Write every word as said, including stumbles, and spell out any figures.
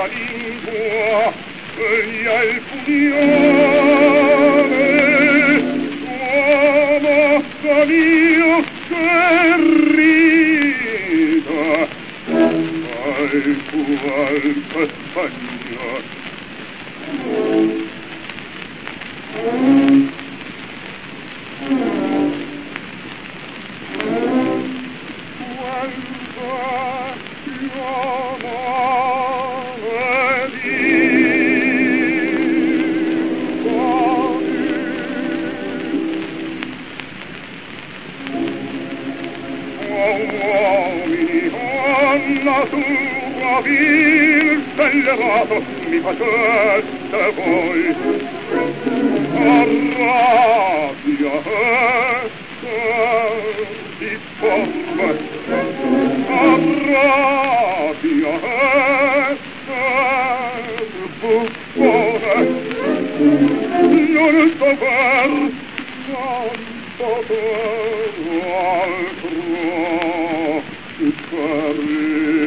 lingua egli ha il pugnale uomo d'Dio che rida al qual campagna Elevato mi faceste voi arrabbia di pomme arrabbia buffone non sto per tanto per altro per